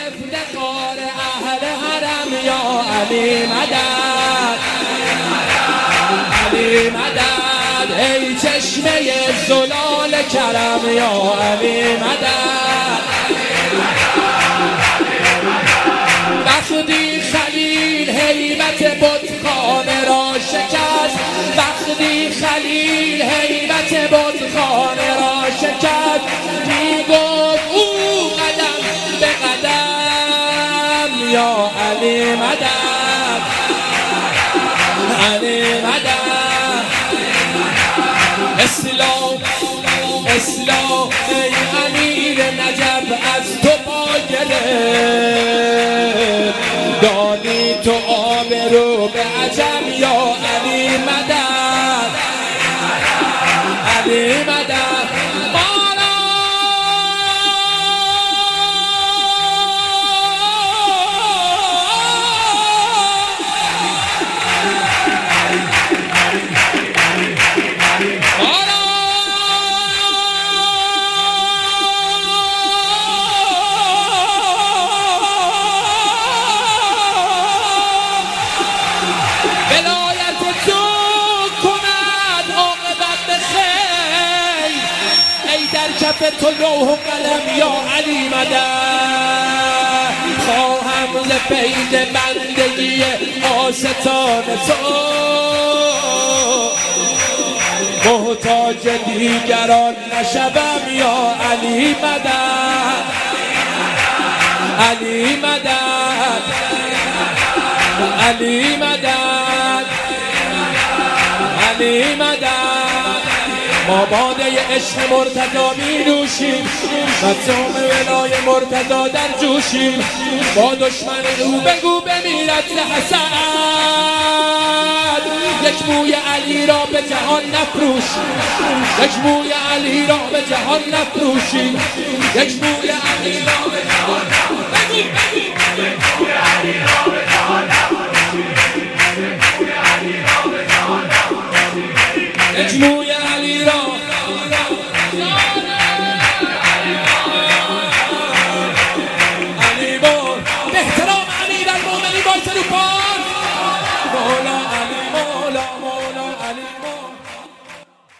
افتخار اهل حرم یا علی مدد علی مدد ای چشمه زلال کرم یا علی مدد وقتی خلیل هیبت بتخانه را شکست وقتی خلیل هیبت بتخانه را شکست میگفت او قدم به قدم یا علی مدد علی مدد اسلام اسلام ای امیر نجف از تو پا گرفت دانی تو آبرو به عجم یا علی مدد علی مدد کف تو لوح و قلم یا علی مدد خواهم ز فیض بندگی آستان تو محتاج دیگران نشوم یا علی مدد علی مدد علی مدد علی مدد ما باده عشق مرتضی می نوشیم مصوم ولای مرتضی در جوشیم با دشمن رو بگو بمیرد ز حسد یک موی علی را به جهان نفروشیم یک موی علی را به جهان نفروشیم یک موی علی را به جهان نفروشیم